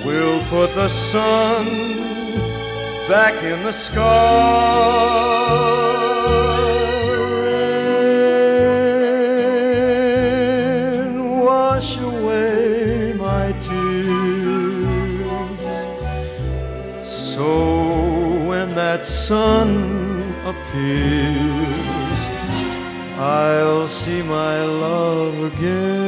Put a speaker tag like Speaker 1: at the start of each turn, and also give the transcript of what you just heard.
Speaker 1: We'll put the sun back in the sky. Wash away my tears, so when that sun appears, I'll see my love again.